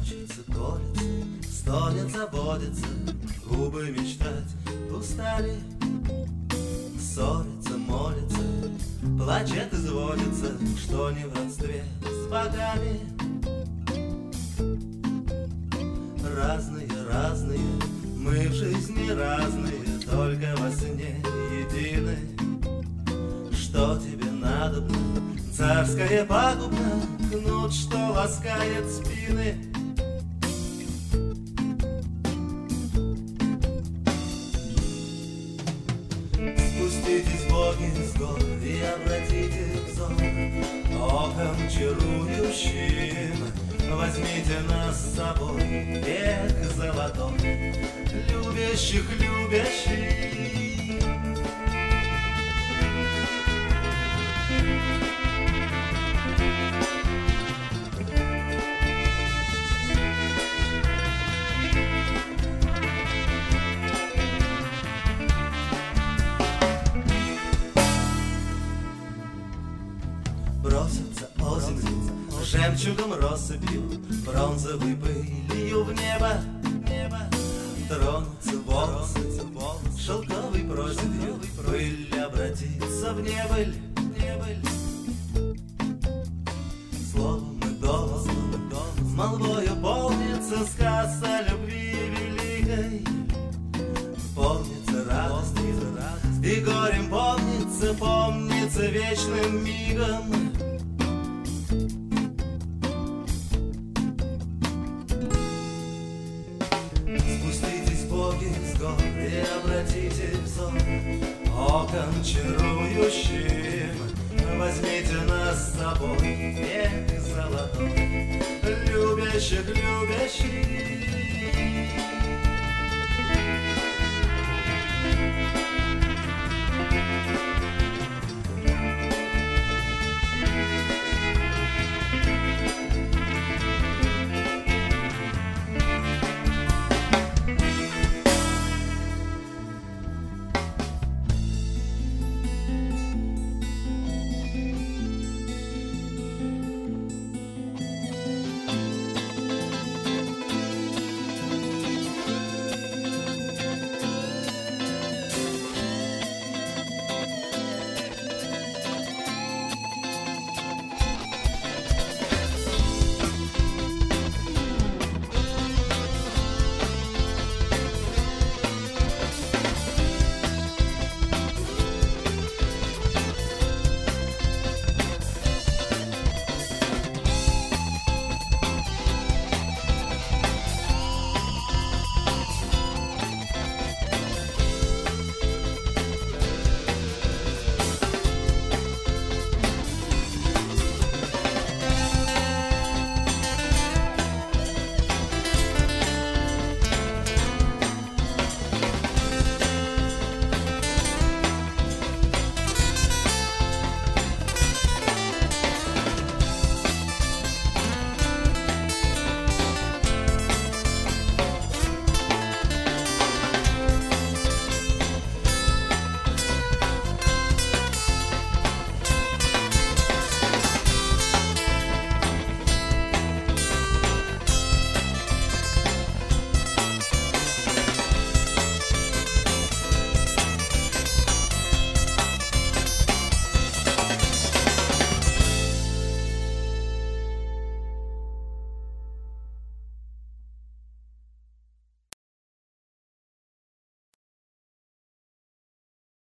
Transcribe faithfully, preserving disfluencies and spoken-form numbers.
Учится, колется, стонет, заводится, губы мечтать устали. Ссорится, молится, плачет, изводится, что не в родстве с богами. Разные, разные, мы в жизни разные, только во сне едины. Что тебе надобно, царское пагубно, кнут, что ласкает спины. Спуститесь, боги, с гор и обратите взор оком чарующим. Возьмите нас с собой, век золотой, любящих, любящих. Бросятся озимью, жемчугом россыпью, бронзовой пылью в небо, небо. Тронутся волосы, шелковой проседью, пыль обратится в небыль, небыль. Словом и домыслом, молвою полнится сказ о любви великой. Помнится радость, и горем помнится, помнится вечным мигом. Спуститесь, боги, с гор и обратите взор оком чарующим. Возьмите нас с собой, век золотой, любящих, любящих.